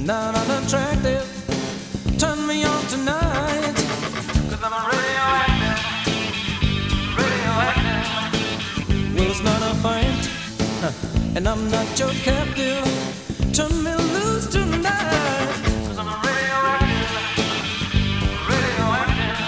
not unattractive. Turn me on tonight, 'cause I'm a radioactive, radioactive. Well, it's not a fight, and I'm not your captive. Turn me loose tonight, 'cause I'm a radioactive, radioactive.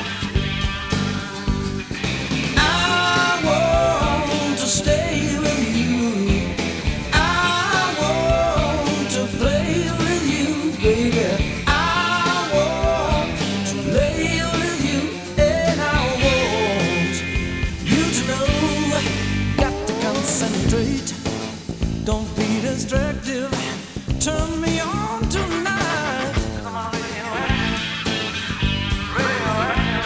I want to stay with you. I want to play with you, baby. I want to lay with you, and I want you to know. Got to concentrate. Don't be distracted. Turn me on tonight, 'cause I'm a radioactive, radioactive.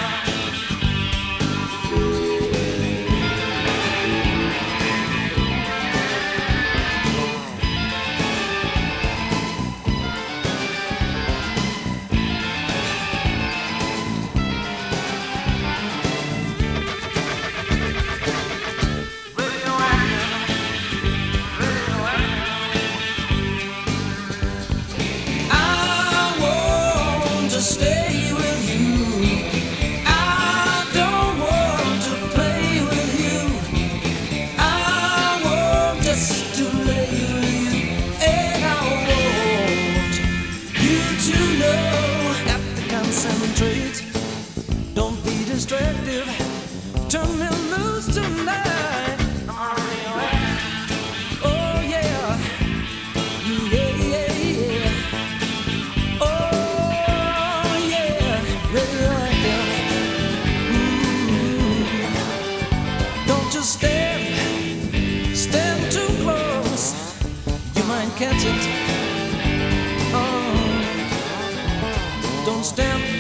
Stay with you. I don't want to play with you. I want just to lay with you, and I want you to know. Got to concentrate. Don't be distracted. Turn me loose tonight. Oh yeah, yeah, yeah, yeah. Don't just stand too close. You might catch it. Oh, don't stand